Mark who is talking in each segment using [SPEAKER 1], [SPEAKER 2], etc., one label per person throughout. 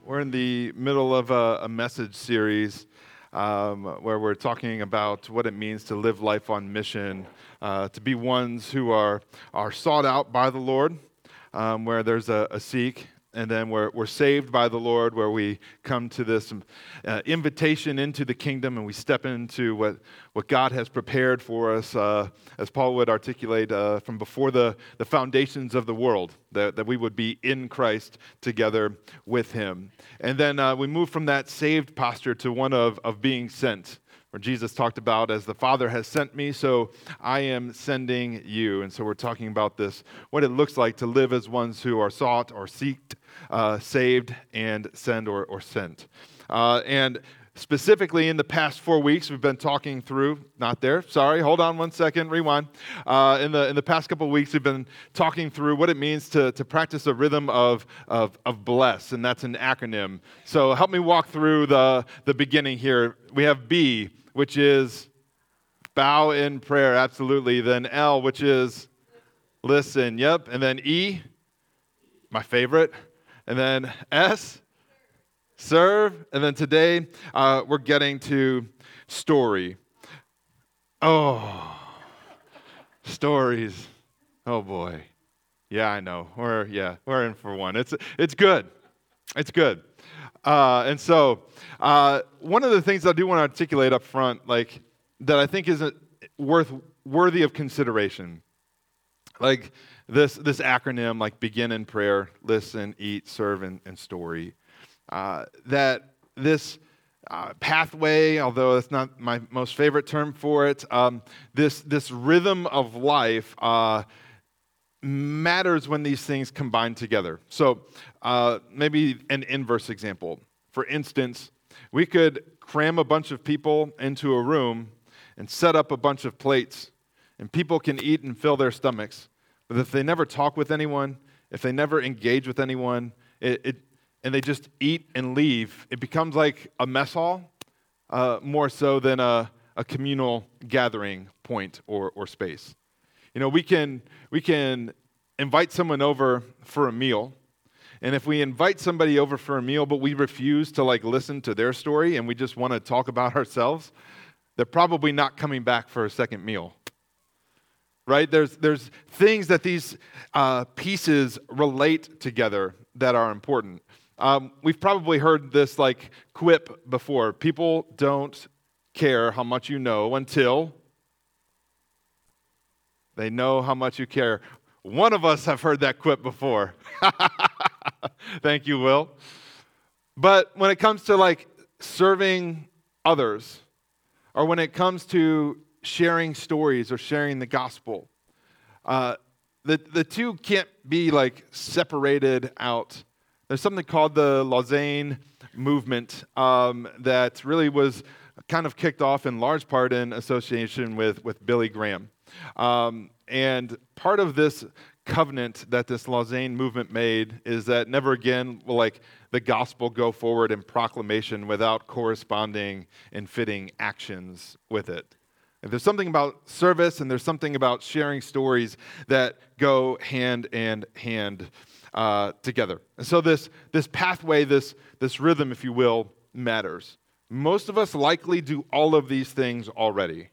[SPEAKER 1] We're in the middle of a message series where we're talking about what it means to live life on mission, to be ones who are sought out by the Lord, where there's a seek, and then we're saved by the Lord, where we come to this invitation into the kingdom, and we step into what God has prepared for us, as Paul would articulate, from before the foundations of the world, that we would be in Christ together with Him. And then we move from that saved posture to one of being sent, where Jesus talked about, as the Father has sent me, so I am sending you. And so we're talking about this, what it looks like to live as ones who are sought or seeked, saved, and sent or sent. And specifically in the past 4 weeks, we've been talking through, not there, sorry, hold on one second, rewind. In the past couple of weeks, we've been talking through what it means to practice a rhythm of bless, and that's an acronym. So help me walk through the beginning here. We have B, which is bow in prayer, absolutely. Then L, which is listen, yep. And then E, my favorite. And then S, serve. And then today, we're getting to story. Oh, stories. Oh boy. Yeah, I know. We're in for one. It's good. It's good. And so, one of the things I do want to articulate up front, like, that I think is worthy of consideration, like this acronym, like begin in prayer, listen, eat, serve, and story. That this pathway, although it's not my most favorite term for it, this rhythm of life matters when these things combine together. So maybe an inverse example. For instance, we could cram a bunch of people into a room and set up a bunch of plates, and people can eat and fill their stomachs. But if they never talk with anyone, if they never engage with anyone, and they just eat and leave, it becomes like a mess hall, more so than a communal gathering point or space. You know, we can invite someone over for a meal, and if we invite somebody over for a meal, but we refuse to listen to their story, and we just want to talk about ourselves, they're probably not coming back for a second meal, right? There's things that these pieces relate together that are important. We've probably heard this quip before: people don't care how much you know until they know how much you care. One of us have heard that quip before. Thank you, Will. But when it comes to serving others, or when it comes to sharing stories or sharing the gospel, the two can't be separated out. There's something called the Lausanne movement that really was kind of kicked off in large part in association with Billy Graham. And part of this covenant that this Lausanne movement made is that never again will the gospel go forward in proclamation without corresponding and fitting actions with it. And there's something about service and there's something about sharing stories that go hand in hand together. And so this pathway, this rhythm, if you will, matters. Most of us likely do all of these things already.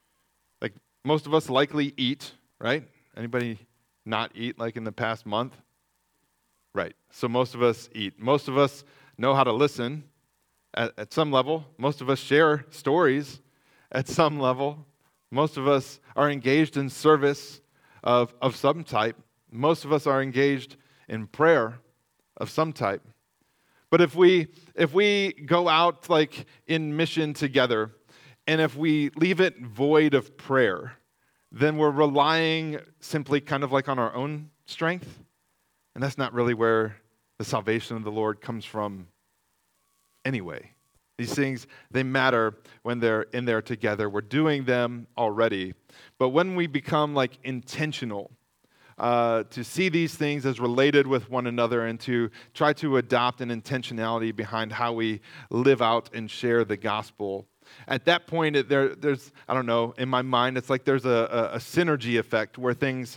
[SPEAKER 1] Most of us likely eat, right? Anybody not eat in the past month? Right. So most of us eat. Most of us know how to listen at some level. Most of us share stories at some level. Most of us are engaged in service of some type. Most of us are engaged in prayer of some type. But if we go out in mission together, and if we leave it void of prayer, then we're relying simply kind of on our own strength. And that's not really where the salvation of the Lord comes from anyway. These things, they matter when they're in there together. We're doing them already. But when we become intentional to see these things as related with one another and to try to adopt an intentionality behind how we live out and share the gospel, at that point, there's, I don't know, in my mind, it's there's a synergy effect where things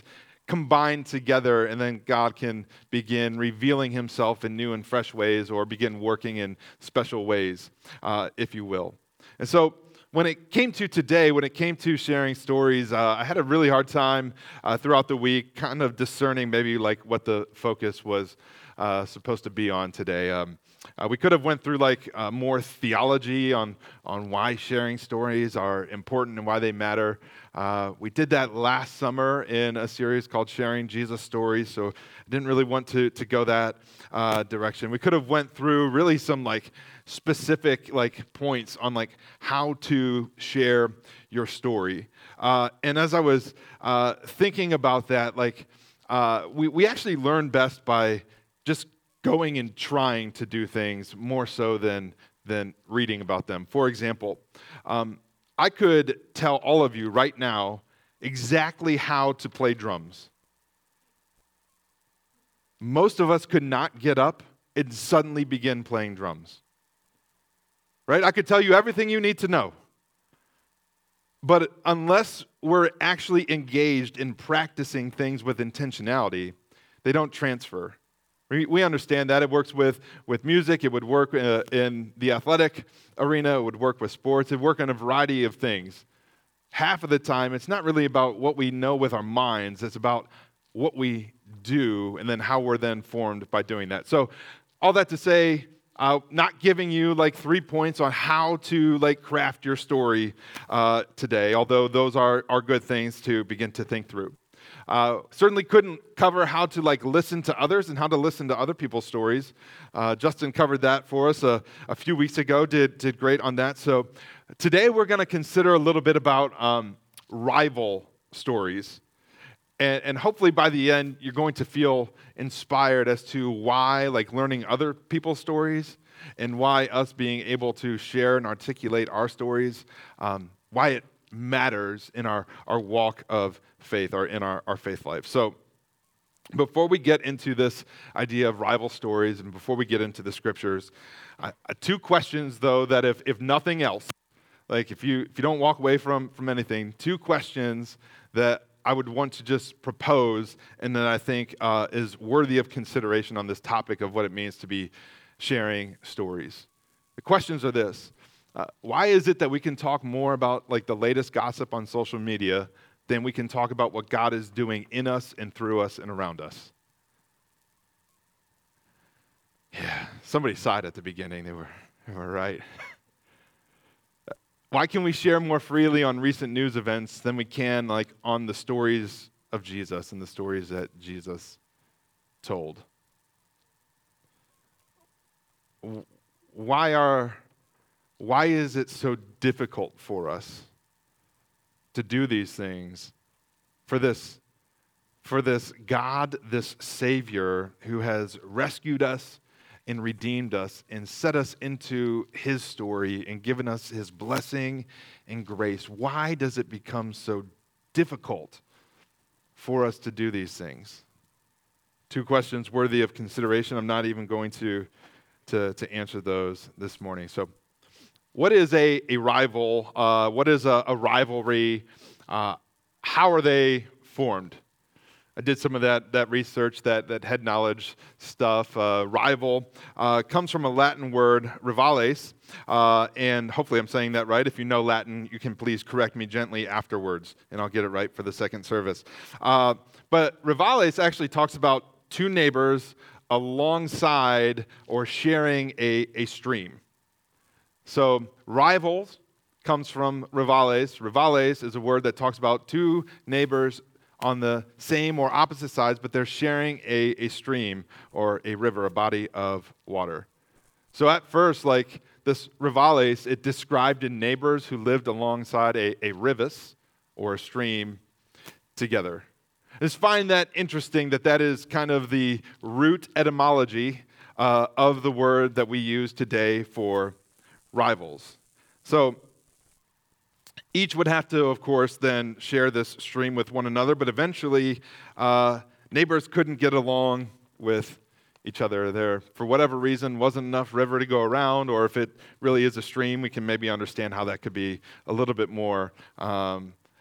[SPEAKER 1] combine together, and then God can begin revealing himself in new and fresh ways, or begin working in special ways, if you will. And so when it came to today, when it came to sharing stories, I had a really hard time throughout the week kind of discerning maybe like what the focus was supposed to be on today. We could have went through like more theology on why sharing stories are important and why they matter. We did that last summer in a series called Sharing Jesus Stories, so I didn't really want to go that direction. We could have went through really some like specific like points on like how to share your story. And as I was thinking about that, like we actually learn best by just going and trying to do things more so than reading about them. For example, I could tell all of you right now exactly how to play drums. Most of us could not get up and suddenly begin playing drums. Right? I could tell you everything you need to know. But unless we're actually engaged in practicing things with intentionality, they don't transfer. We understand that. It works with music. It would work in the athletic arena. It would work with sports. It would work on a variety of things. Half of the time, it's not really about what we know with our minds. It's about what we do and then how we're then formed by doing that. So all that to say, not giving you like 3 points on how to like craft your story today, although those are good things to begin to think through. Certainly couldn't cover how to like listen to others and how to listen to other people's stories. Justin covered that for us a few weeks ago, did great on that. So today we're going to consider a little bit about rival stories. And hopefully by the end, you're going to feel inspired as to why, like learning other people's stories and why us being able to share and articulate our stories, why it matters in our walk of faith or in our faith life. So before we get into this idea of rival stories and before we get into the scriptures, 2 questions though that if nothing else, like if you don't walk away from anything, 2 questions that I would want to just propose and that I think is worthy of consideration on this topic of what it means to be sharing stories. The questions are this. Why is it that we can talk more about like the latest gossip on social media than we can talk about what God is doing in us and through us and around us? Yeah, somebody sighed at the beginning. They were right. Why can we share more freely on recent news events than we can like on the stories of Jesus and the stories that Jesus told? Why is it so difficult for us to do these things for this God, this Savior who has rescued us and redeemed us and set us into his story and given us his blessing and grace? Why does it become so difficult for us to do these things? 2 questions worthy of consideration. I'm not even going to answer those this morning. So what is a rival? What is a rivalry? How are they formed? I did some of that research, that head knowledge stuff. Rival comes from a Latin word, rivales, and hopefully I'm saying that right. If you know Latin, you can please correct me gently afterwards, and I'll get it right for the second service. But rivales actually talks about 2 neighbors alongside or sharing a stream. So rivals comes from rivales. Rivales is a word that talks about 2 neighbors on the same or opposite sides, but they're sharing a stream or a river, a body of water. So at first, like this rivales, it described in neighbors who lived alongside a rivus or a stream together. I just find that interesting that is kind of the root etymology of the word that we use today for rivals. So each would have to, of course, then share this stream with one another, but eventually neighbors couldn't get along with each other. There, for whatever reason, wasn't enough river to go around, or if it really is a stream, we can maybe understand how that could be a little bit more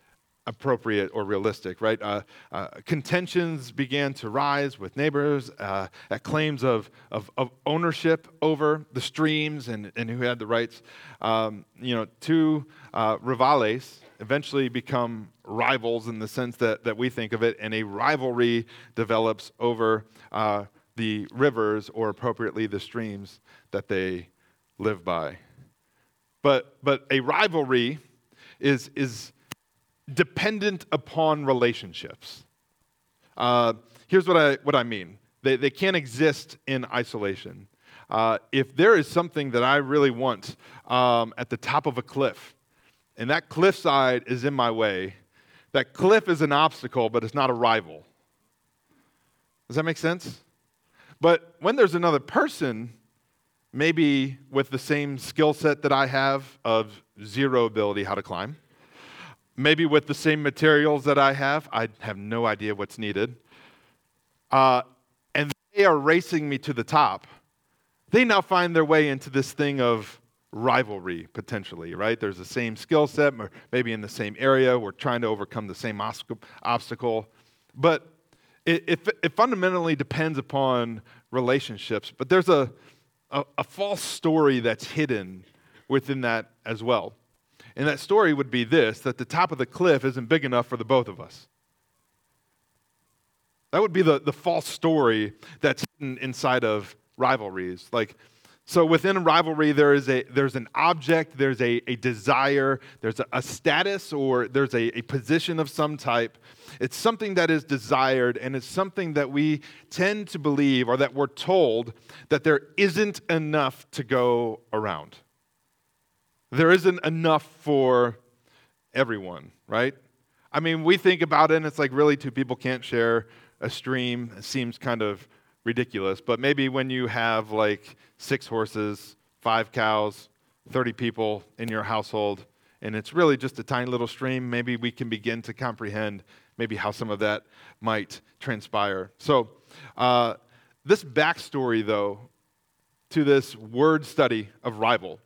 [SPEAKER 1] appropriate or realistic, right? Contentions began to rise with neighbors at claims of ownership over the streams and who had the rights. Two rivales eventually become rivals in the sense that we think of it, and a rivalry develops over the rivers, or appropriately the streams that they live by. But a rivalry is dependent upon relationships. Here's what I mean. They can't exist in isolation. If there is something that I really want at the top of a cliff, and that cliffside is in my way, that cliff is an obstacle, but it's not a rival. Does that make sense? But when there's another person, maybe with the same skill set that I have of zero ability how to climb, maybe with the same materials that I have no idea what's needed, and they are racing me to the top, they now find their way into this thing of rivalry, potentially, right? There's the same skill set, or maybe in the same area, we're trying to overcome the same obstacle, but it fundamentally depends upon relationships, but there's a false story that's hidden within that as well. And that story would be this, that the top of the cliff isn't big enough for the both of us. That would be the false story that's hidden inside of rivalries. So within a rivalry, there's an object, there's a desire, there's a status, or there's a position of some type. It's something that is desired, and it's something that we tend to believe, or that we're told, that there isn't enough to go around. There isn't enough for everyone, right? I mean, we think about it, and it's like, really, two people can't share a stream. It seems kind of ridiculous, but maybe when you have 6 horses, 5 cows, 30 people in your household, and it's really just a tiny little stream, maybe we can begin to comprehend maybe how some of that might transpire. So this backstory, though, to this word study of rival,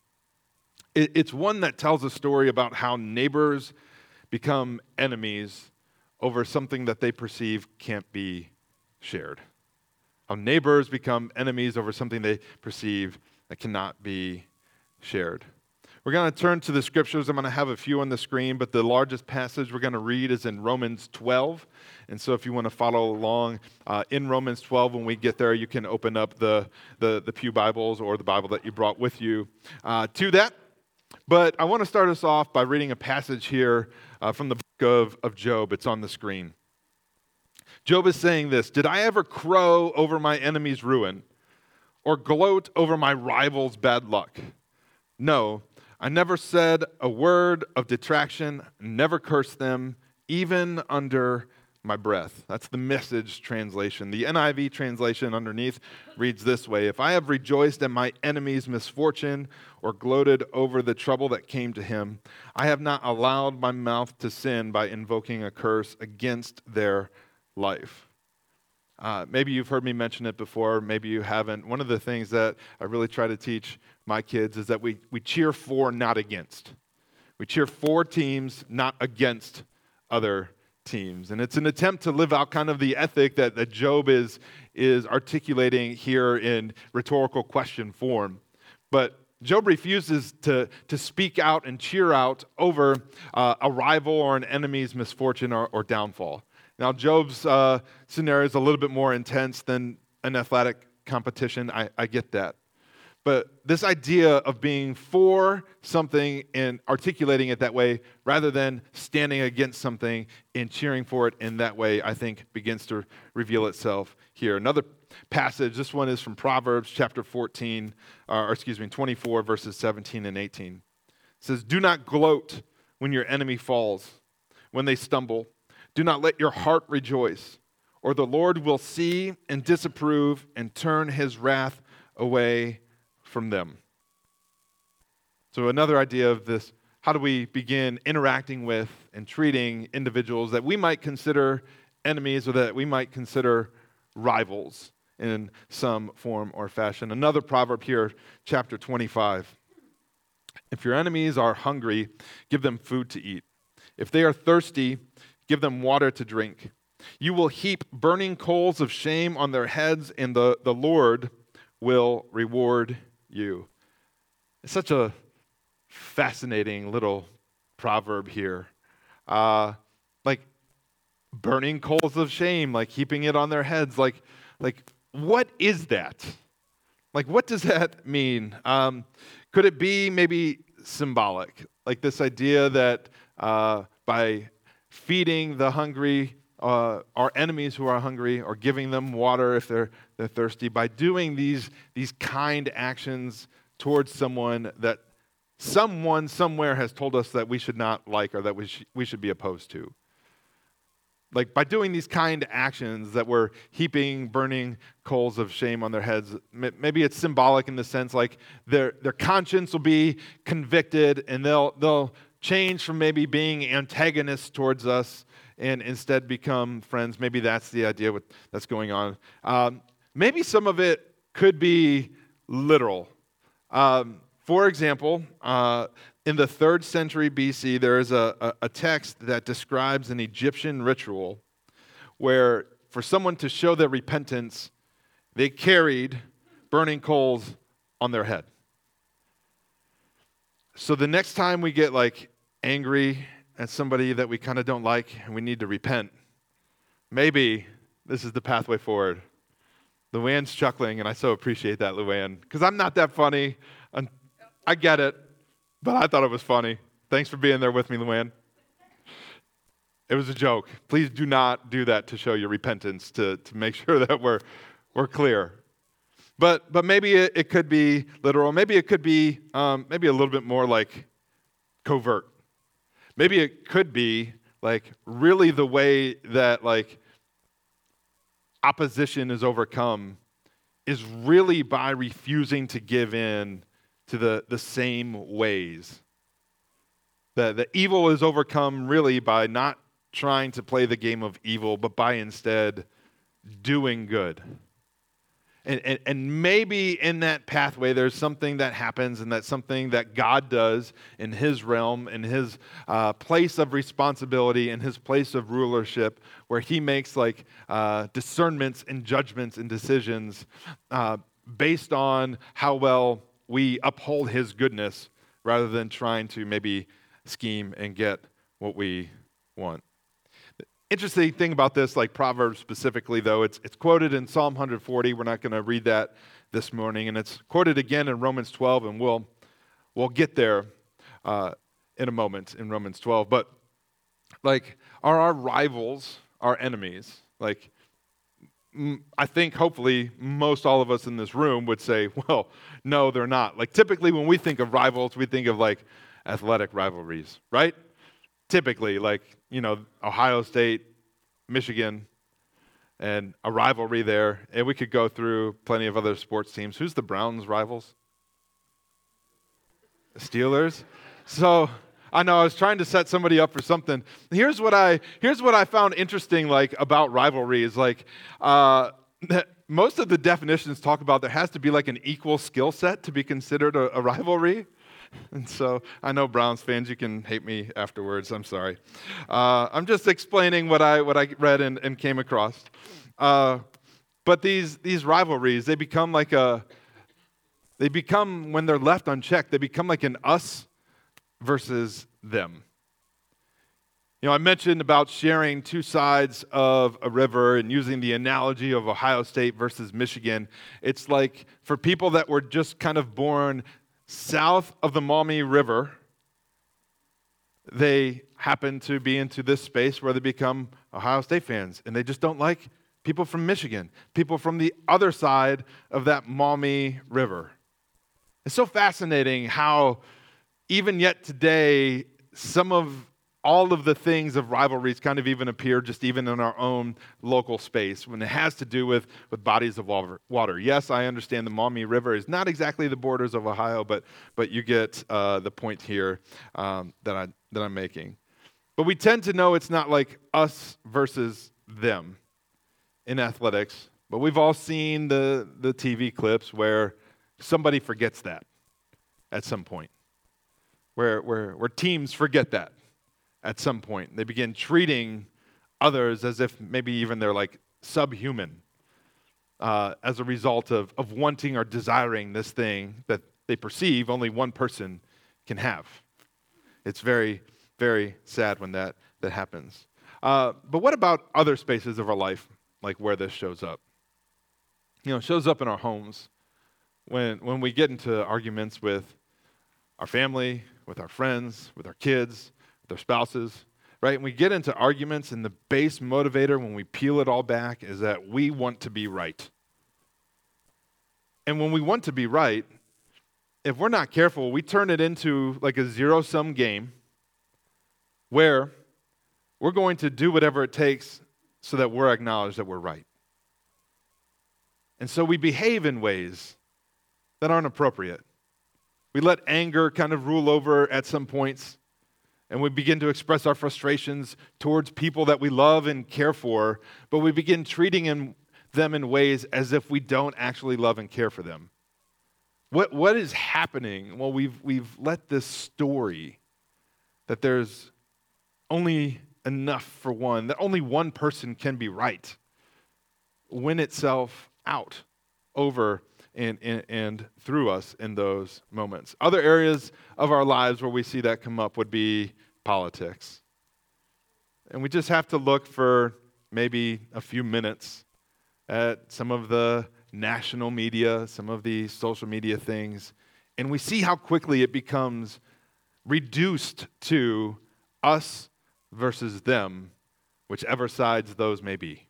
[SPEAKER 1] it's one that tells a story about how neighbors become enemies over something that they perceive can't be shared. How neighbors become enemies over something they perceive that cannot be shared. We're going to turn to the scriptures. I'm going to have a few on the screen, but the largest passage we're going to read is in Romans 12. And so if you want to follow along in Romans 12, when we get there, you can open up the Pew Bibles or the Bible that you brought with you to that. But I want to start us off by reading a passage here from the book of Job. It's on the screen. Job is saying this: "Did I ever crow over my enemy's ruin, or gloat over my rival's bad luck? No, I never said a word of detraction, never cursed them, even under my breath." That's the Message translation. The NIV translation underneath reads this way: "If I have rejoiced at my enemy's misfortune, or gloated over the trouble that came to him, I have not allowed my mouth to sin by invoking a curse against their life." Maybe you've heard me mention it before, maybe you haven't. One of the things that I really try to teach my kids is that we cheer for, not against. We cheer for teams, not against other teams. And it's an attempt to live out kind of the ethic that Job is articulating here in rhetorical question form. But Job refuses to speak out and cheer out over a rival or an enemy's misfortune or downfall. Now, Job's scenario is a little bit more intense than an athletic competition. I get that. But this idea of being for something and articulating it that way, rather than standing against something and cheering for it in that way, I think begins to reveal itself here. Another passage, this one is from Proverbs chapter 24, verses 17 and 18. It says, "Do not gloat when your enemy falls, when they stumble. Do not let your heart rejoice, or the Lord will see and disapprove and turn his wrath away from them." So another idea of this, how do we begin interacting with and treating individuals that we might consider enemies or that we might consider rivals in some form or fashion. Another proverb here, chapter 25. "If your enemies are hungry, give them food to eat. If they are thirsty, give them water to drink. You will heap burning coals of shame on their heads, and the Lord will reward you. It's such a fascinating little proverb here. Like burning coals of shame, like heaping it on their heads. Like what is that? Like, what does that mean? Could it be maybe symbolic? Like this idea that by feeding the hungry, our enemies who are hungry, or giving them water if they're thirsty, by doing these kind actions towards someone that someone somewhere has told us that we should not like or that we should be opposed to. Like by doing these kind actions that we're heaping burning coals of shame on their heads, maybe it's symbolic in the sense like their conscience will be convicted and they'll change from maybe being antagonists towards us and instead become friends. Maybe that's the idea that's going on. Maybe some of it could be literal. For example, in the 3rd century BC, there is a text that describes an Egyptian ritual where for someone to show their repentance, they carried burning coals on their head. So the next time we get like angry at somebody that we kind of don't like and we need to repent, maybe this is the pathway forward. Luann's chuckling, and I so appreciate that, Luann, because I'm not that funny. I get it, but I thought it was funny. Thanks for being there with me, Luann. It was a joke. Please do not do that to show your repentance, to make sure that we're clear. But maybe it could be literal. Maybe it could be maybe a little bit more like covert. Maybe it could be like really the way that like opposition is overcome is really by refusing to give in to the same ways. The evil is overcome really by not trying to play the game of evil, but by instead doing good. And maybe in that pathway there's something that happens, and that's something that God does in His realm, in His place of responsibility, in His place of rulership, where He makes like discernments and judgments and decisions based on how well we uphold His goodness rather than trying to maybe scheme and get what we want. The interesting thing about this, like Proverbs specifically, though, it's quoted in Psalm 140. We're not going to read that this morning, and it's quoted again in Romans 12, and we'll get there in a moment in Romans 12. But like, are our rivals our enemies? Like, I think hopefully most all of us in this room would say, well, no, they're not. Like typically when we think of rivals, we think of like athletic rivalries, right? Typically like, Ohio State, Michigan, and a rivalry there. And we could go through plenty of other sports teams. Who's the Browns' rivals? The Steelers. So I know I was trying to set somebody up for something. Here's what I found interesting, like about rivalries. Like most of the definitions talk about there has to be like an equal skill set to be considered a rivalry. And so I know Browns fans, you can hate me afterwards. I'm sorry. I'm just explaining what I read and came across. But these rivalries, they become when they're left unchecked, they become like an us versus them. I mentioned about sharing two sides of a river and using the analogy of Ohio State versus Michigan. It's like for people that were just kind of born south of the Maumee River, they happen to be into this space where they become Ohio State fans, and they just don't like people from Michigan, people from the other side of that Maumee River. It's so fascinating how even yet today, some of all of the things of rivalries kind of even appear just even in our own local space when it has to do with bodies of water. Yes, I understand the Maumee River is not exactly the borders of Ohio, but you get the point here that I'm making. But we tend to know it's not like us versus them in athletics, but we've all seen the TV clips where somebody forgets that at some point. Where teams forget that. at some point. They begin treating others as if maybe even they're like subhuman as a result of wanting or desiring this thing that they perceive only one person can have. It's very, very sad when that happens. But what about other spaces of our life, like where this shows up? It shows up in our homes when we get into arguments with our family, with our friends, with our kids, with our spouses, right? And we get into arguments, and the base motivator, when we peel it all back, is that we want to be right. And when we want to be right, if we're not careful, we turn it into like a zero-sum game where we're going to do whatever it takes so that we're acknowledged that we're right. And so we behave in ways that aren't appropriate. We let anger kind of rule over at some points, and we begin to express our frustrations towards people that we love and care for, but we begin treating them in ways as if we don't actually love and care for them. What is happening? Well, we've let this story that there's only enough for one, that only one person can be right, win itself out over and through us in those moments. Other areas of our lives where we see that come up would be politics. And we just have to look for maybe a few minutes at some of the national media, some of the social media things, and we see how quickly it becomes reduced to us versus them, whichever sides those may be.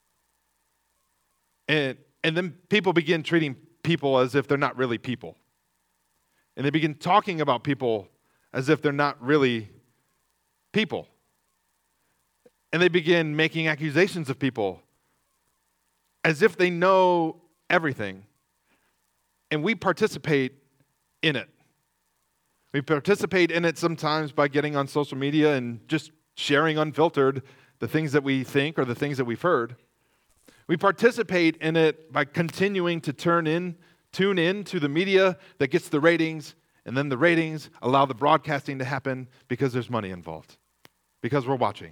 [SPEAKER 1] And then people begin treating people as if they're not really people. And they begin talking about people as if they're not really people. And they begin making accusations of people as if they know everything. And we participate in it. We participate in it sometimes by getting on social media and just sharing unfiltered the things that we think or the things that we've heard. We participate in it by continuing to tune in to the media that gets the ratings, and then the ratings allow the broadcasting to happen because there's money involved, because we're watching.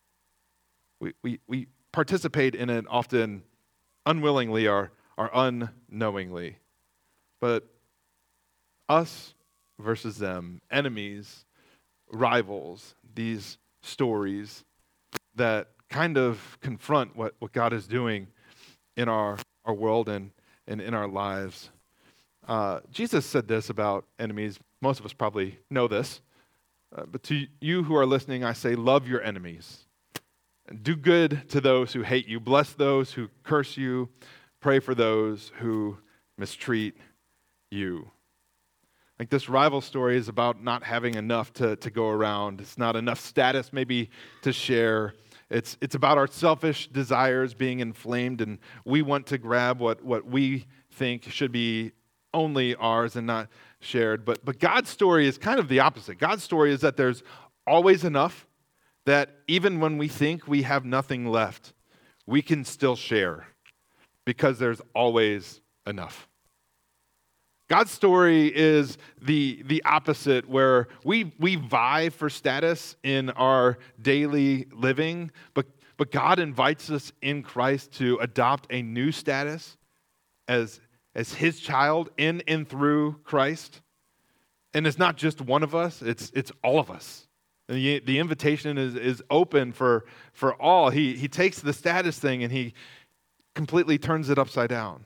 [SPEAKER 1] We participate in it often unwillingly or unknowingly. But us versus them, enemies, rivals, these stories that kind of confront what God is doing in our world and in our lives. Jesus said this about enemies. Most of us probably know this. But to you who are listening, I say, love your enemies. Do good to those who hate you. Bless those who curse you. Pray for those who mistreat you. Like this rival story is about not having enough to go around. It's not enough status maybe to share. It's about our selfish desires being inflamed, and we want to grab what we think should be only ours and not shared. But God's story is kind of the opposite. God's story is that there's always enough, that even when we think we have nothing left, we can still share because there's always enough. God's story is the opposite, where we vie for status in our daily living, but God invites us in Christ to adopt a new status as his child in and through Christ. And it's not just one of us, it's all of us. And the invitation is open for all. He takes the status thing and he completely turns it upside down.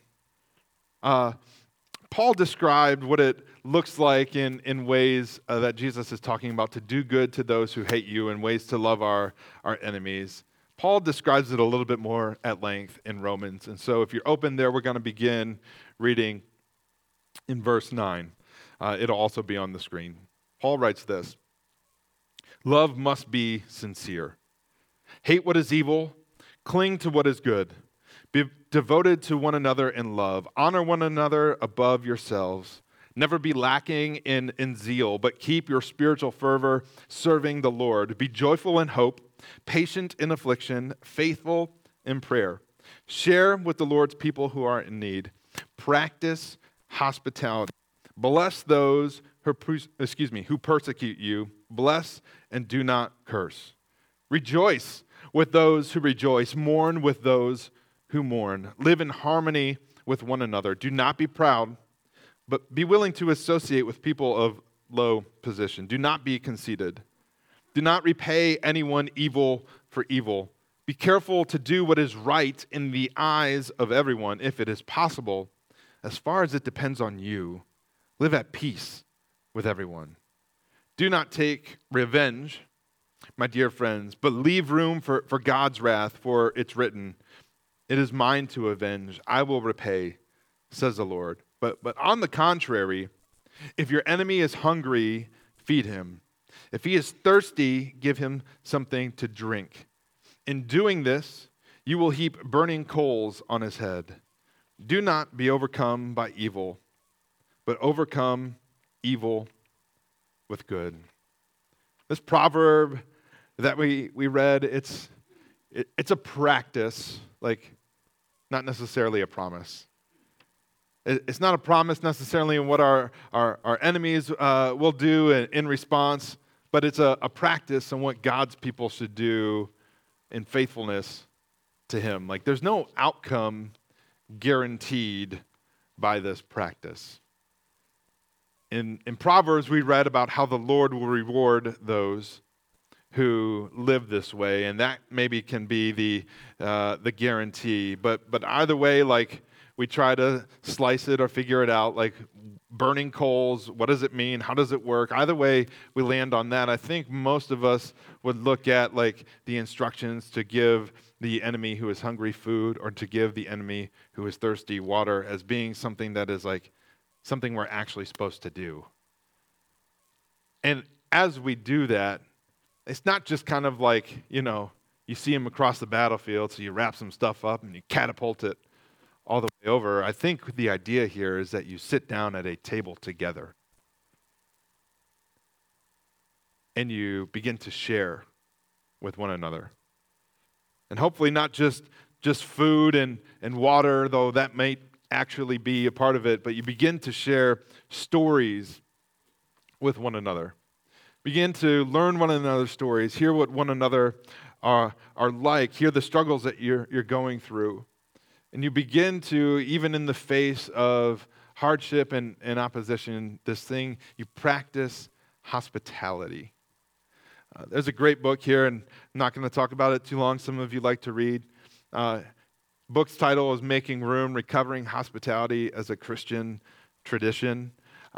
[SPEAKER 1] Paul described what it looks like in ways that Jesus is talking about, to do good to those who hate you and ways to love our enemies. Paul describes it a little bit more at length in Romans. And so if you're open there, we're going to begin reading in verse 9. It'll also be on the screen. Paul writes this: love must be sincere. Hate what is evil. Cling to what is good. Be devoted to one another in love. Honor one another above yourselves. Never be lacking in zeal, but keep your spiritual fervor serving the Lord. Be joyful in hope, patient in affliction, faithful in prayer. Share with the Lord's people who are in need. Practice hospitality. Bless those who persecute you. Bless and do not curse. Rejoice with those who rejoice. Mourn with those who mourn. Live in harmony with one another. Do not be proud, but be willing to associate with people of low position. Do not be conceited. Do not repay anyone evil for evil. Be careful to do what is right in the eyes of everyone, if it is possible. As far as it depends on you, live at peace with everyone. Do not take revenge, my dear friends, but leave room for God's wrath, for it's written, "It is mine to avenge, I will repay," says the Lord. But on the contrary, if your enemy is hungry, feed him. If he is thirsty, give him something to drink. In doing this, you will heap burning coals on his head. Do not be overcome by evil, but overcome evil with good. This proverb that we read, it's a practice, like not necessarily a promise. It's not a promise necessarily in what our enemies will do in response, but it's a practice on what God's people should do in faithfulness to him. Like there's no outcome guaranteed by this practice. In Proverbs, we read about how the Lord will reward those who live this way, and that maybe can be the guarantee. But either way, like we try to slice it or figure it out, like burning coals, what does it mean? How does it work? Either way, we land on that. I think most of us would look at like the instructions to give the enemy who is hungry food or to give the enemy who is thirsty water as being something that is like something we're actually supposed to do. And as we do that, it's not just kind of like, you see him across the battlefield, so you wrap some stuff up and you catapult it all the way over. I think the idea here is that you sit down at a table together and you begin to share with one another. And hopefully not just food and water, though that may actually be a part of it, but you begin to share stories with one another. Begin to learn one another's stories, hear what one another are like, hear the struggles that you're going through. And you begin to, even in the face of hardship and opposition, you practice hospitality. There's a great book here, and I'm not going to talk about it too long. Some of you like to read. Book's title is Making Room, Recovering Hospitality as a Christian Tradition.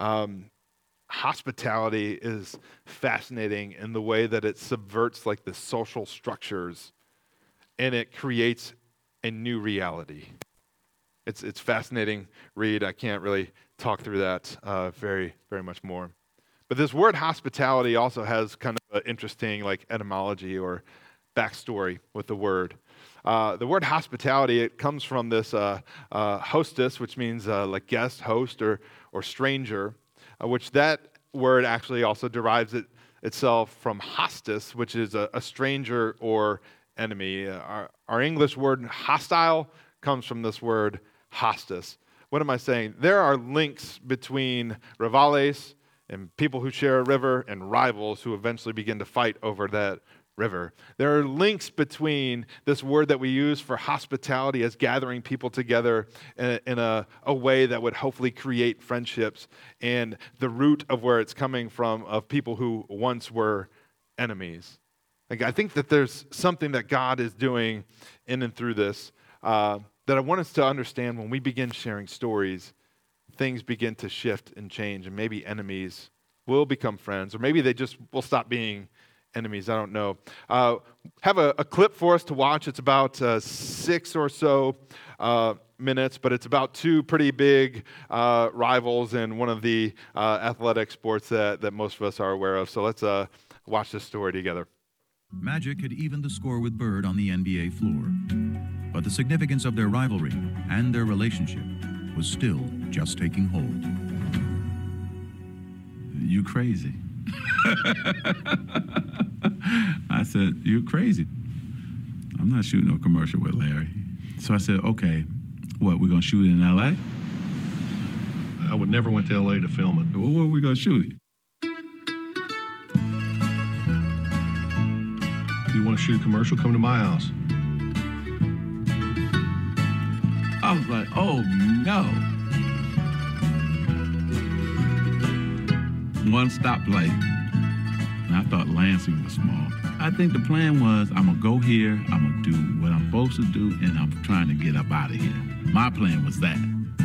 [SPEAKER 1] Hospitality is fascinating in the way that it subverts like the social structures and it creates a new reality. It's fascinating read. I can't really talk through that very, very much more. But this word hospitality also has kind of an interesting like etymology or backstory with the word. The word hospitality, it comes from this hostess, which means like guest, host, or stranger, which that word actually also derives itself from hostis, which is a stranger or enemy. Our English word hostile comes from this word hostis. What am I saying? There are links between rivales and people who share a river and rivals who eventually begin to fight over that river. There are links between this word that we use for hospitality as gathering people together in a way that would hopefully create friendships, and the root of where it's coming from of people who once were enemies. Like, I think that there's something that God is doing in and through this that I want us to understand. When we begin sharing stories, things begin to shift and change, and maybe enemies will become friends, or maybe they just will stop being enemies. I don't know. Have a clip for us to watch. It's about 6 or so minutes, but it's about two pretty big rivals in one of the athletic sports that most of us are aware of. So let's watch this story together.
[SPEAKER 2] Magic had evened the score with Bird on the NBA floor, but the significance of their rivalry and their relationship was still just taking hold.
[SPEAKER 3] You crazy. I said, you're crazy. I'm not shooting no commercial with Larry. So I said, okay, what, we're going to shoot it in L.A.?
[SPEAKER 4] I would never went to L.A. to film it.
[SPEAKER 3] Well, where we gonna shoot it?
[SPEAKER 4] If you want to shoot a commercial, come to my house.
[SPEAKER 3] I was like, oh no. One stoplight, and I thought Lansing was small. I think the plan was, I'm gonna go here, I'm gonna do what I'm supposed to do, and I'm trying to get up out of here. My plan was that.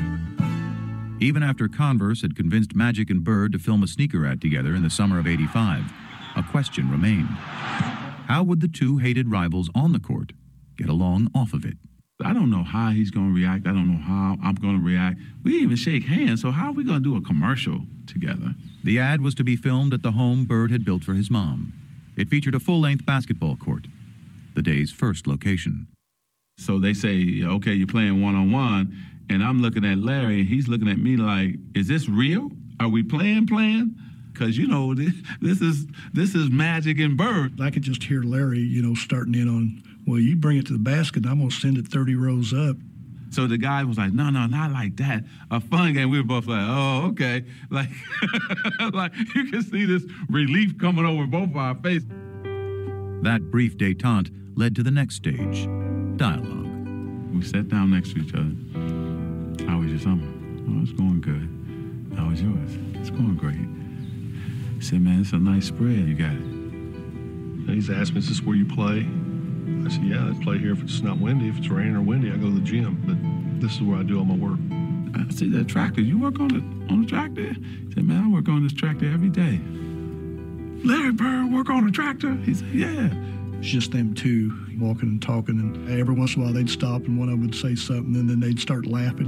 [SPEAKER 2] Even after Converse had convinced Magic and Bird to film a sneaker ad together in the summer of '85, a question remained. How would the two hated rivals on the court get along off of it?
[SPEAKER 3] I don't know how he's gonna react. I don't know how I'm gonna react. We didn't even shake hands, so how are we gonna do a commercial together?
[SPEAKER 2] The ad was to be filmed at the home Bird had built for his mom. It featured a full-length basketball court, the day's first location.
[SPEAKER 3] So they say, okay, you're playing one-on-one, and I'm looking at Larry, and he's looking at me like, is this real? Are we playing? Because, you know, this is Magic and Bird.
[SPEAKER 5] I could just hear Larry, starting in on, well, you bring it to the basket, and I'm going to send it 30 rows up.
[SPEAKER 3] So the guy was like, no, not like that. A fun game. We were both like, oh, okay. Like, like you can see this relief coming over both of our faces.
[SPEAKER 2] That brief détente led to the next stage, dialogue.
[SPEAKER 3] We sat down next to each other. How was your summer? Oh, it's going good. How was yours? It's going great. He said, man, it's a nice spread. You got it.
[SPEAKER 4] And he's asked me, is this where you play? I said, yeah, I play here if it's not windy. If it's raining or windy, I go to the gym. But this is where I do all my work.
[SPEAKER 3] I see that tractor. You work on the tractor? He said, man, I work on this tractor every day. Larry Bird work on a tractor? He said, yeah.
[SPEAKER 5] It's just them two walking and talking, and every once in a while they'd stop and one of them would say something, and then they'd start laughing.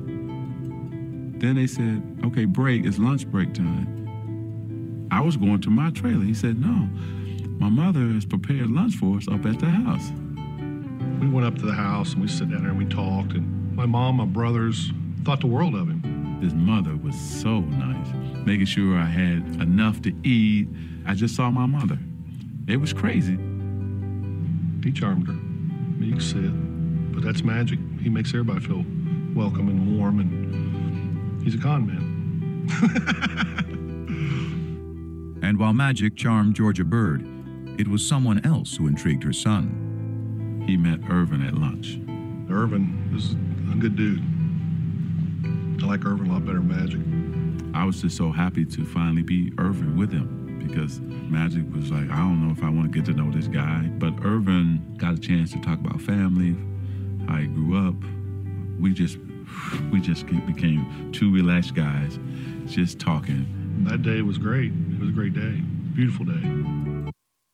[SPEAKER 3] Then they said, okay, break, it's lunch break time. I was going to my trailer. He said, no, my mother has prepared lunch for us up at the house.
[SPEAKER 4] We went up to the house and we sat down there and we talked, and my mom, my brothers thought the world of him.
[SPEAKER 3] His mother was so nice, making sure I had enough to eat. I just saw my mother. It was crazy.
[SPEAKER 4] He charmed her. You can see it. But that's Magic. He makes everybody feel welcome and warm, and he's a con man.
[SPEAKER 2] And while Magic charmed Georgia Bird, it was someone else who intrigued her son.
[SPEAKER 3] He met Irvin at lunch.
[SPEAKER 4] Irvin is a good dude. I like Irvin a lot better than Magic.
[SPEAKER 3] I was just so happy to finally be Irvin with him, because Magic was like, I don't know if I want to get to know this guy. But Irvin got a chance to talk about family, how he grew up. We just became two relaxed guys, just talking.
[SPEAKER 4] That day was great. It was a great day. Beautiful day.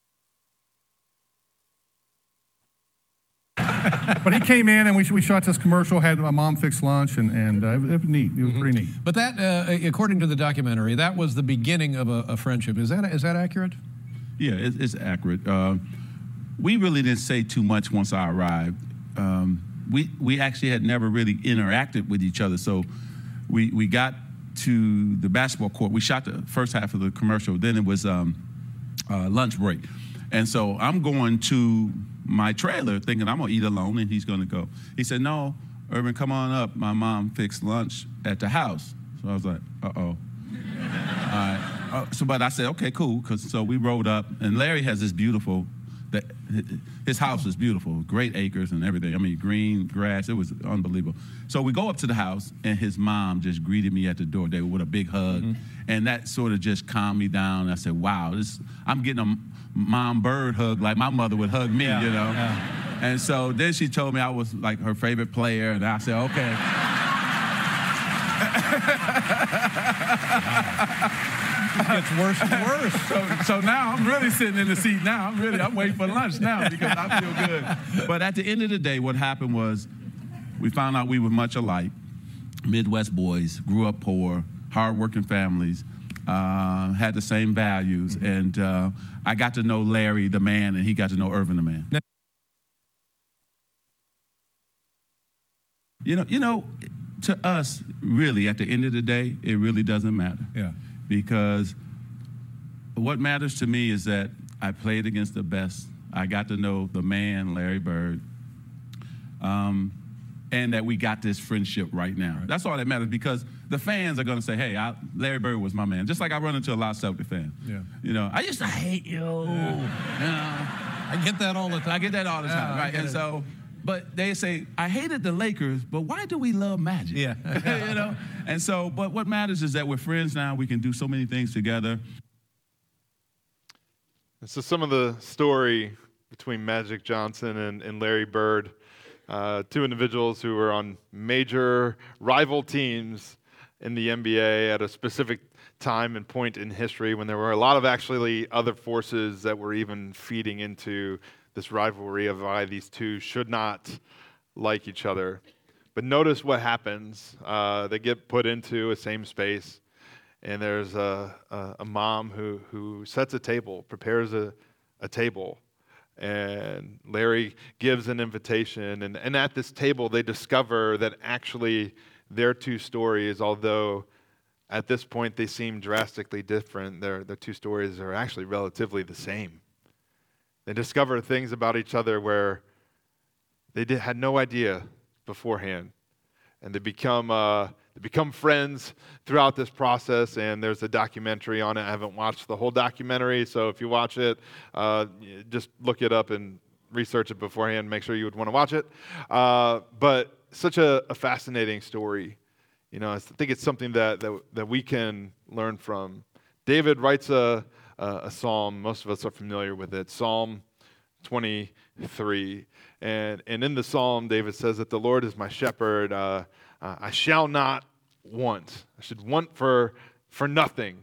[SPEAKER 6] But he came in and we shot this commercial, had my mom fix lunch, and it was neat. It was pretty neat.
[SPEAKER 7] But that, according to the documentary, that was the beginning of a friendship. Is that accurate?
[SPEAKER 3] Yeah, it's accurate. We really didn't say too much once I arrived. We actually had never really interacted with each other. So we got to the basketball court. We shot the first half of the commercial. Then it was lunch break. And so I'm going to my trailer thinking I'm going to eat alone and he's going to go. He said, no, Irvin, come on up. My mom fixed lunch at the house. So I was like, uh-oh. But I said, okay, cool. So we rode up, and Larry has this beautiful, his house is beautiful, great acres and everything. I mean, green grass, it was unbelievable. So we go up to the house, and his mom just greeted me at the door with a big hug. And that sort of just calmed me down. I said, wow, I'm getting a mom bird hug like my mother would hug me, you know? Yeah. And so then she told me I was like her favorite player, and I said, okay.
[SPEAKER 7] It gets worse and worse.
[SPEAKER 3] So now I'm really sitting in the seat now. I'm waiting for lunch now because I feel good. But at the end of the day, what happened was we found out we were much alike. Midwest boys, grew up poor, hardworking families, had the same values. And I got to know Larry, the man, and he got to know Irvin, the man. You know, to us, really, at the end of the day, it really doesn't matter.
[SPEAKER 7] Yeah.
[SPEAKER 3] Because what matters to me is that I played against the best. I got to know the man, Larry Bird, and that we got this friendship right now. Right. That's all that matters, because the fans are going to say, hey, Larry Bird was my man. Just like I run into a lot of Celtic fans.
[SPEAKER 7] Yeah.
[SPEAKER 3] You know, I used to hate you.
[SPEAKER 7] I get that all the time.
[SPEAKER 3] I get that all the time, right? And so, but they say, I hated the Lakers, but why do we love Magic?
[SPEAKER 7] Yeah.
[SPEAKER 3] You know? And so, but what matters is that we're friends now. We can do so many things together.
[SPEAKER 1] So some of the story between Magic Johnson and Larry Bird, two individuals who were on major rival teams in the NBA at a specific time and point in history when there were a lot of actually other forces that were even feeding into this rivalry of why these two should not like each other. But notice what happens. They get put into a same space, and there's a mom who sets a table, prepares a table, and Larry gives an invitation. And at this table, they discover that actually their two stories, although at this point they seem drastically different, their two stories are actually relatively the same. They discover things about each other where they had no idea beforehand, and they become friends throughout this process. And there's a documentary on it. I haven't watched the whole documentary, so if you watch it, just look it up and research it beforehand. Make sure you would want to watch it. But such a fascinating story. You know, I think it's something that we can learn from. David writes a psalm. Most of us are familiar with it. Psalm 23. And in the psalm, David says that the Lord is my shepherd. I shall not want. I should want for nothing.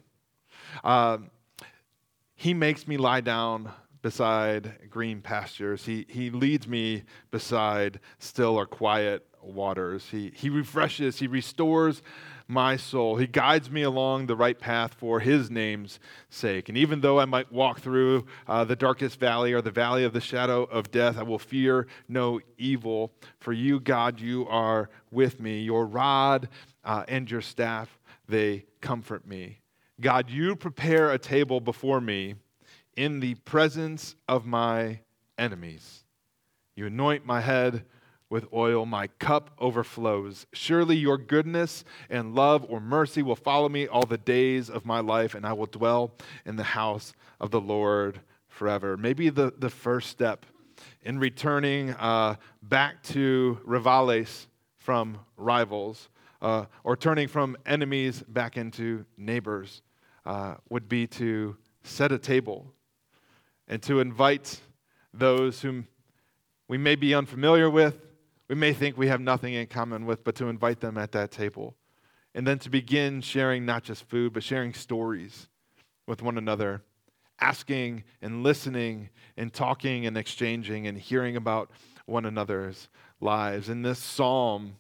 [SPEAKER 1] He makes me lie down beside green pastures. He leads me beside still or quiet waters. He refreshes, he restores my soul. He guides me along the right path for his name's sake. And even though I might walk through the darkest valley or the valley of the shadow of death, I will fear no evil. For you, God, you are with me. Your rod and your staff, they comfort me. God, you prepare a table before me in the presence of my enemies. You anoint my head with oil, my cup overflows. Surely your goodness and love or mercy will follow me all the days of my life, and I will dwell in the house of the Lord forever. Maybe the first step in returning back to rivales from rivals, or turning from enemies back into neighbors, would be to set a table and to invite those whom we may be unfamiliar with, we may think we have nothing in common with, but to invite them at that table. And then to begin sharing not just food, but sharing stories with one another, asking and listening and talking and exchanging and hearing about one another's lives. In this psalm,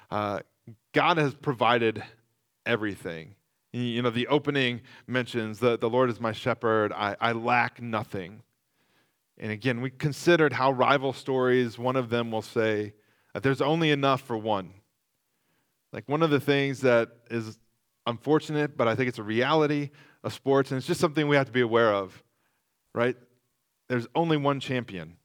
[SPEAKER 1] God has provided everything. You know, the opening mentions the Lord is my shepherd, I lack nothing. And again, we considered how rival stories, one of them will say that there's only enough for one. Like one of the things that is unfortunate, but I think it's a reality of sports, and it's just something we have to be aware of, right? There's only one champion.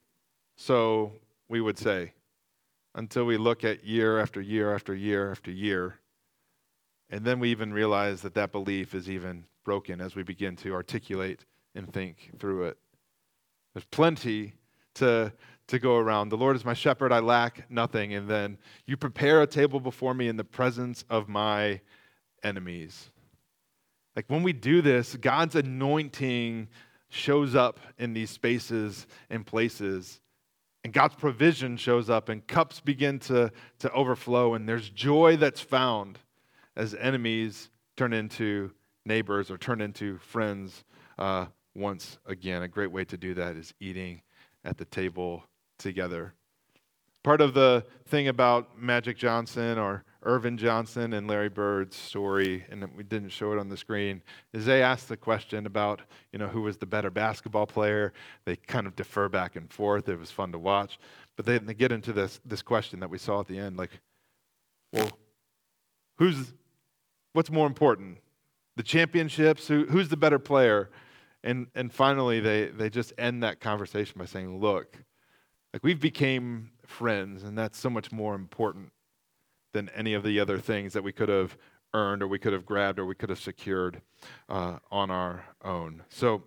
[SPEAKER 1] So we would say, until we look at year after year after year after year, and then we even realize that that belief is even broken as we begin to articulate and think through it. There's plenty to go around. The Lord is my shepherd, I lack nothing. And then you prepare a table before me in the presence of my enemies. Like when we do this, God's anointing shows up in these spaces and places. And God's provision shows up and cups begin to overflow. And there's joy that's found as enemies turn into neighbors or turn into friends once again. A great way to do that is eating at the table together. Part of the thing about Magic Johnson or Irvin Johnson and Larry Bird's story, and we didn't show it on the screen, is they asked the question about, who was the better basketball player. They kind of defer back and forth. It was fun to watch. But they get into this question that we saw at the end, like, well, what's more important? The championships? Who's the better player? And finally, they just end that conversation by saying, look, like we've became friends, and that's so much more important than any of the other things that we could have earned or we could have grabbed or we could have secured on our own. So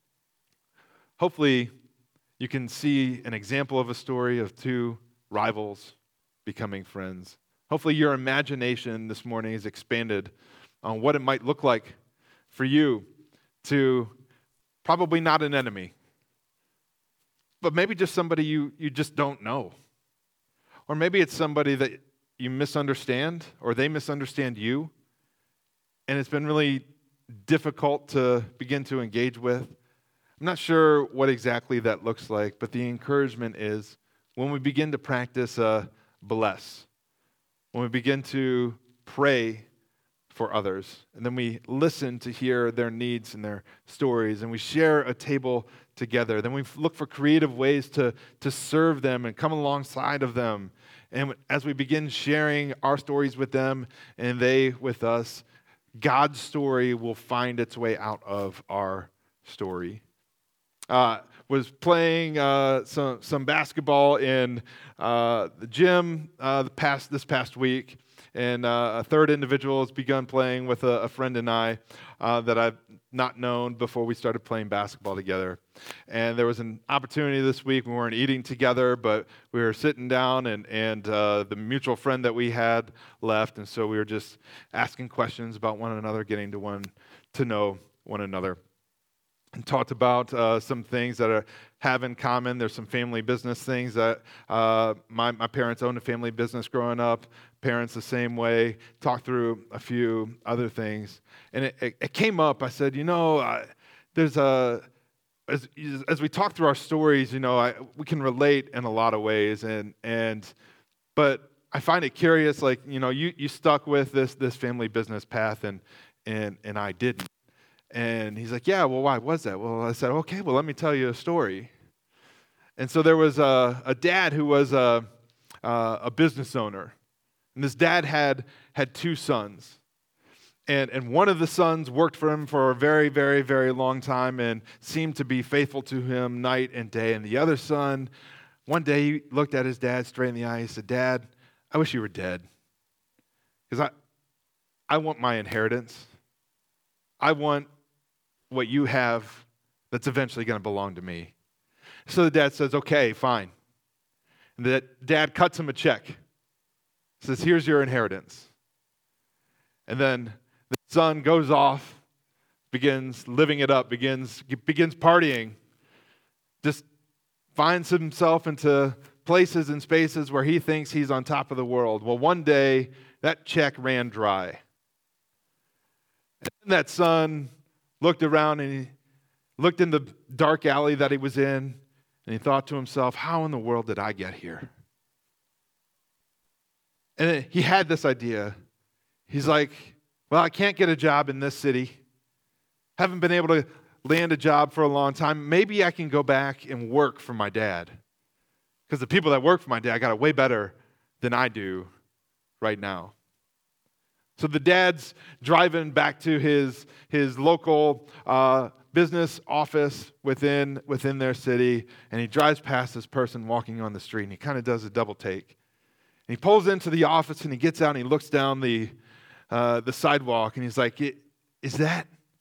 [SPEAKER 1] hopefully you can see an example of a story of two rivals becoming friends. Hopefully your imagination this morning is expanded on what it might look like for you to probably not an enemy, but maybe just somebody you just don't know. Or maybe it's somebody that you misunderstand or they misunderstand you, and it's been really difficult to begin to engage with. I'm not sure what exactly that looks like, but the encouragement is when we begin to practice bless, when we begin to pray for others, and then we listen to hear their needs and their stories, and we share a table together, then we look for creative ways to serve them and come alongside of them. And as we begin sharing our stories with them and they with us, God's story will find its way out of our story. Was playing some basketball in the gym this past week, and a third individual has begun playing with a friend and I that I've not known before we started playing basketball together. And there was an opportunity this week. We weren't eating together, but we were sitting down, and the mutual friend that we had left, and so we were just asking questions about one another, getting to know one another. And talked about some things that have in common. There's some family business things that my parents owned a family business growing up. Parents the same way. Talked through a few other things, and it came up. I said, there's as we talk through our stories, we can relate in a lot of ways, but I find it curious. Like you stuck with this family business path, and I didn't. And he's like, yeah, well, why was that? Well, I said, okay, well, let me tell you a story. And so there was a dad who was a business owner. And this dad had two sons. And one of the sons worked for him for a very, very, very long time and seemed to be faithful to him night and day. And the other son, one day he looked at his dad straight in the eye. He said, Dad, I wish you were dead. Because I want my inheritance. I want what you have that's eventually going to belong to me. So the dad says, okay, fine. And the dad cuts him a check. Says, here's your inheritance. And then the son goes off, begins living it up, begins partying, just finds himself into places and spaces where he thinks he's on top of the world. Well, one day, that check ran dry. And then that son looked around and he looked in the dark alley that he was in, and he thought to himself, how in the world did I get here? And then he had this idea. He's like, well, I can't get a job in this city. Haven't been able to land a job for a long time. Maybe I can go back and work for my dad. Because the people that work for my dad got it way better than I do right now. So the dad's driving back to his local business office within their city, and he drives past this person walking on the street, and he kind of does a double take. And he pulls into the office, and he gets out, and he looks down the sidewalk, and he's like, is that?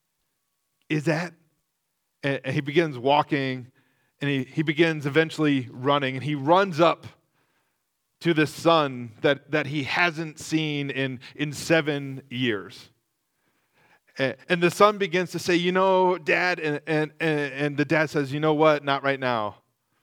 [SPEAKER 1] And he begins walking, and he begins eventually running, and he runs up to this son that he hasn't seen in 7 years. And the son begins to say, Dad, and the dad says, you know what, not right now.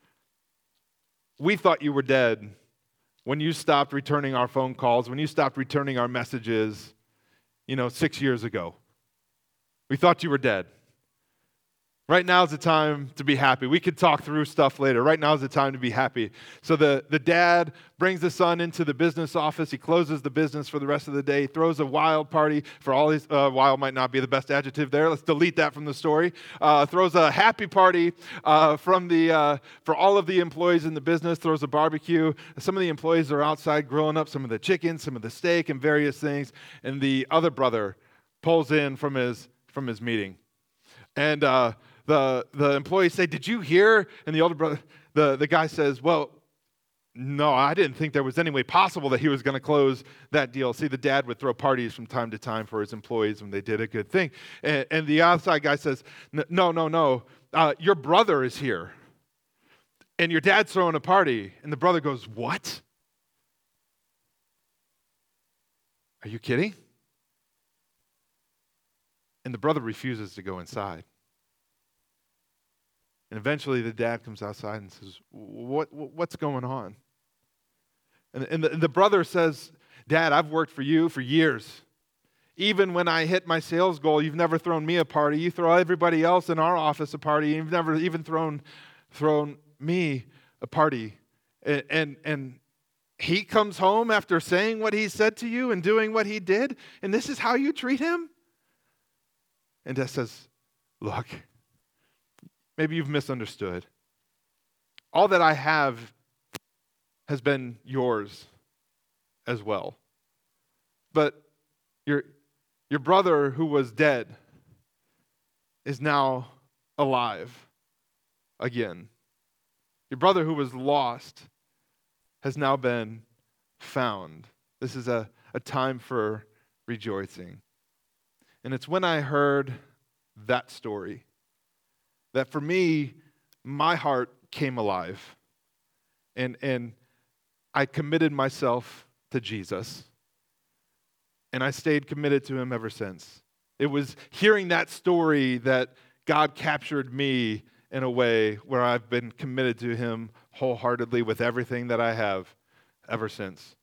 [SPEAKER 1] We thought you were dead when you stopped returning our phone calls, when you stopped returning our messages, 6 years ago. We thought you were dead. Right now is the time to be happy. We could talk through stuff later. Right now is the time to be happy. So the dad brings the son into the business office. He closes the business for the rest of the day. He throws a wild party for all his, wild might not be the best adjective there. Let's delete that from the story. Throws a happy party for all of the employees in the business. Throws a barbecue. Some of the employees are outside grilling up some of the chicken, some of the steak, and various things. And the other brother pulls in from his meeting. And the employees say, did you hear? And the older brother, the guy says, well, no, I didn't think there was any way possible that he was going to close that deal. See, the dad would throw parties from time to time for his employees when they did a good thing. And the outside guy says, no, your brother is here. And your dad's throwing a party. And the brother goes, what? Are you kidding? And the brother refuses to go inside. And eventually the dad comes outside and says, what's going on? And the brother says, Dad, I've worked for you for years. Even when I hit my sales goal, you've never thrown me a party. You throw everybody else in our office a party. You've never even thrown me a party. And he comes home after saying what he said to you and doing what he did, and this is how you treat him? And Dad says, look, maybe you've misunderstood. All that I have has been yours as well. But your brother who was dead is now alive again. Your brother who was lost has now been found. This is a time for rejoicing. And it's when I heard that story that for me, my heart came alive. And I committed myself to Jesus. And I stayed committed to him ever since. It was hearing that story that God captured me in a way where I've been committed to him wholeheartedly with everything that I have ever since.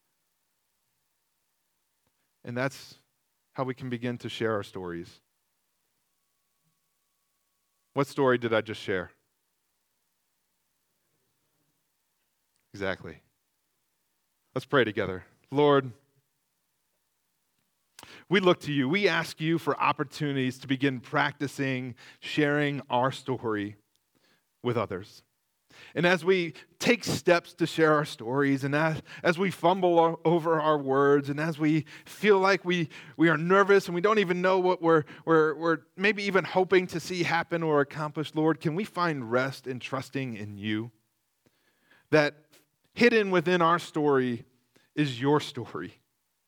[SPEAKER 1] And that's how we can begin to share our stories. What story did I just share? Exactly. Let's pray together. Lord, we look to you. We ask you for opportunities to begin practicing sharing our story with others. And as we take steps to share our stories, and as we fumble over our words, and as we feel like we are nervous and we don't even know what we're maybe even hoping to see happen or accomplish, Lord, can we find rest in trusting in you? That hidden within our story is your story.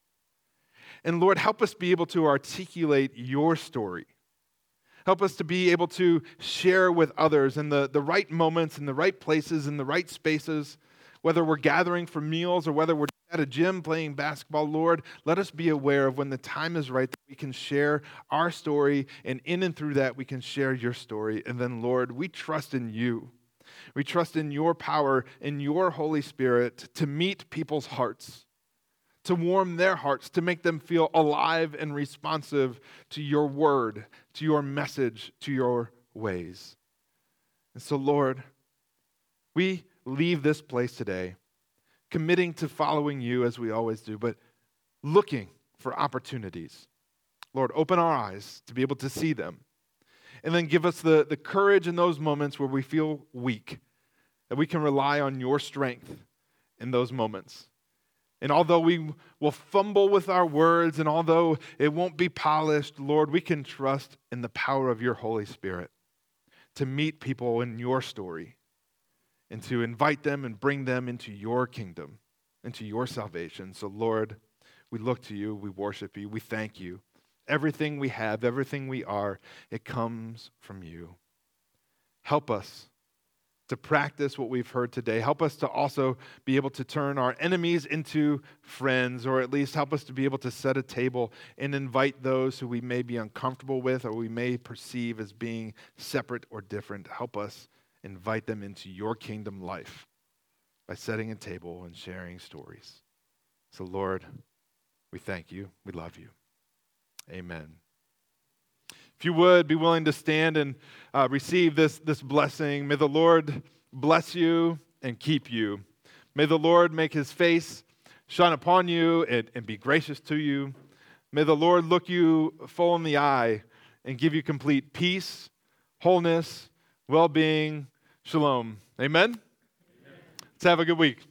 [SPEAKER 1] And Lord, help us be able to articulate your story. Help us to be able to share with others in the right moments, in the right places, in the right spaces, whether we're gathering for meals or whether we're at a gym playing basketball. Lord, let us be aware of when the time is right that we can share our story, and in and through that we can share your story. And then, Lord, we trust in you. We trust in your power, in your Holy Spirit to meet people's hearts, to warm their hearts, to make them feel alive and responsive to your word, to your message, to your ways. And so, Lord, we leave this place today committing to following you as we always do, but looking for opportunities. Lord, open our eyes to be able to see them. And then give us the courage in those moments where we feel weak, that we can rely on your strength in those moments. And although we will fumble with our words, and although it won't be polished, Lord, we can trust in the power of your Holy Spirit to meet people in your story and to invite them and bring them into your kingdom, into your salvation. So, Lord, we look to you, we worship you, we thank you. Everything we have, everything we are, it comes from you. Help us to practice what we've heard today. Help us to also be able to turn our enemies into friends, or at least help us to be able to set a table and invite those who we may be uncomfortable with or we may perceive as being separate or different. Help us invite them into your kingdom life by setting a table and sharing stories. So, Lord, we thank you. We love you. Amen. If you would be willing to stand and receive this blessing, may the Lord bless you and keep you. May the Lord make his face shine upon you and be gracious to you. May the Lord look you full in the eye and give you complete peace, wholeness, well-being, shalom. Amen? Amen. Let's have a good week.